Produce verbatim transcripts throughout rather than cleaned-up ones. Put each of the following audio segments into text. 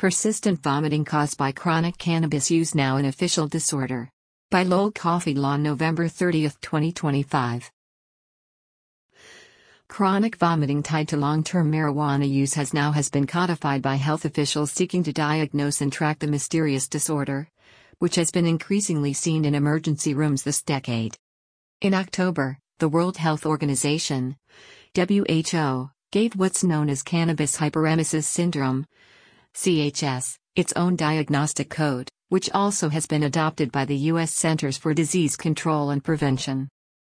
Persistent vomiting caused by chronic cannabis use now an official disorder. By Lowell Cauffield Law, November thirtieth, twenty twenty-five. Chronic vomiting tied to long-term marijuana use has now has been codified by health officials seeking to diagnose and track the mysterious disorder, which has been increasingly seen in emergency rooms this decade. In October, the World Health Organization, W H O, gave what's known as cannabis hyperemesis syndrome, C H S, its own diagnostic code, which also has been adopted by the U S Centers for Disease Control and Prevention.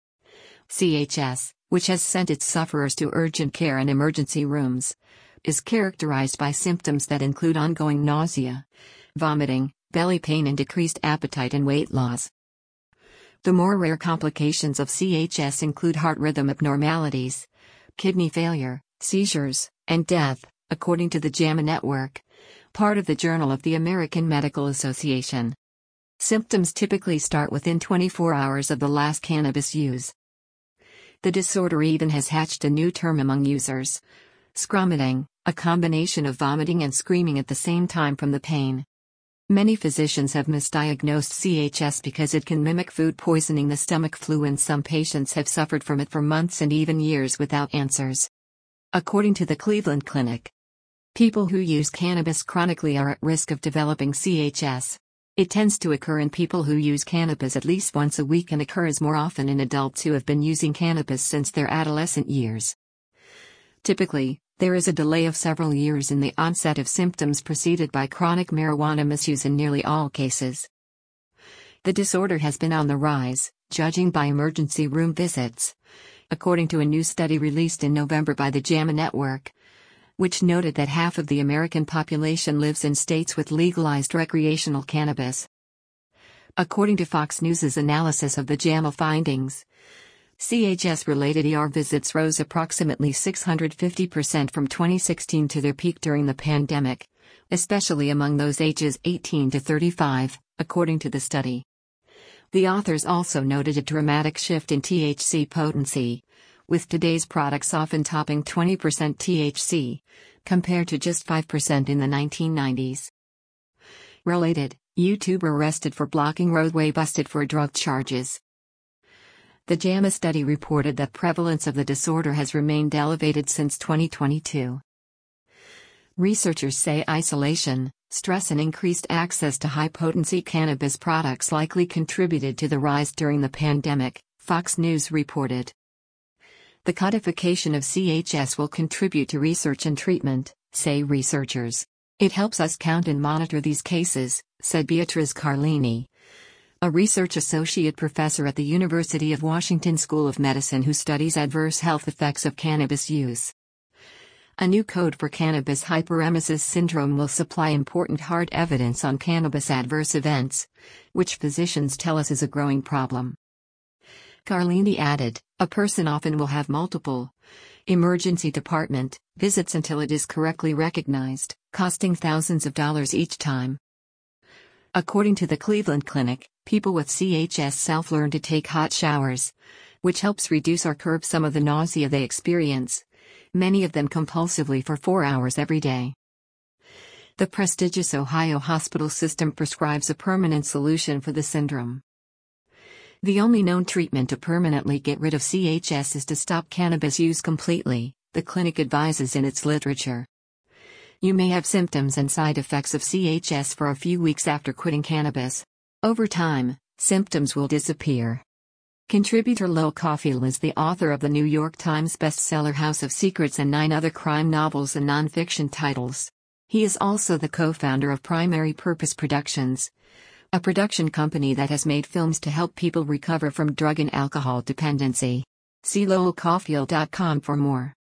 C H S, which has sent its sufferers to urgent care and emergency rooms, is characterized by symptoms that include ongoing nausea, vomiting, belly pain, and decreased appetite and weight loss. The more rare complications of C H S include heart rhythm abnormalities, kidney failure, seizures, and death, according to the JAMA Network, part of the Journal of the American Medical Association. Symptoms typically start within twenty-four hours of the last cannabis use. The disorder even has hatched a new term among users: scromiting, a combination of vomiting and screaming at the same time from the pain. Many physicians have misdiagnosed C H S because it can mimic food poisoning, the stomach flu, and some patients have suffered from it for months and even years without answers. According to the Cleveland Clinic, people who use cannabis chronically are at risk of developing C H S. It tends to occur in people who use cannabis at least once a week and occurs more often in adults who have been using cannabis since their adolescent years. Typically, there is a delay of several years in the onset of symptoms preceded by chronic marijuana misuse in nearly all cases. The disorder has been on the rise, judging by emergency room visits, according to a new study released in November by the JAMA Network, which noted that half of the American population lives in states with legalized recreational cannabis. According to Fox News's analysis of the JAMA findings, C H S-related E R visits rose approximately six hundred fifty percent from twenty sixteen to their peak during the pandemic, especially among those ages eighteen to thirty-five, according to the study. The authors also noted a dramatic shift in T H C potency, with today's products often topping twenty percent T H C, compared to just five percent in the nineteen nineties. Related, YouTuber arrested for blocking roadway busted for drug charges. The JAMA study reported that prevalence of the disorder has remained elevated since twenty twenty-two. Researchers say isolation, stress, and increased access to high-potency cannabis products likely contributed to the rise during the pandemic, Fox News reported. The codification of C H S will contribute to research and treatment, say researchers. It helps us count and monitor these cases, said Beatriz Carlini, a research associate professor at the University of Washington School of Medicine who studies adverse health effects of cannabis use. A new code for cannabis hyperemesis syndrome will supply important hard evidence on cannabis adverse events, which physicians tell us is a growing problem. Carlini added, a person often will have multiple emergency department visits until it is correctly recognized, costing thousands of dollars each time. According to the Cleveland Clinic, people with C H S self-learn to take hot showers, which helps reduce or curb some of the nausea they experience, many of them compulsively for four hours every day. The prestigious Ohio hospital system prescribes a permanent solution for the syndrome. The only known treatment to permanently get rid of C H S is to stop cannabis use completely, the clinic advises in its literature. You may have symptoms and side effects of C H S for a few weeks after quitting cannabis. Over time, symptoms will disappear. Contributor Lowell Cauffield is the author of the New York Times bestseller House of Secrets and nine other crime novels and nonfiction titles. He is also the co-founder of Primary Purpose Productions, a production company that has made films to help people recover from drug and alcohol dependency. See lowell cauffield dot com for more.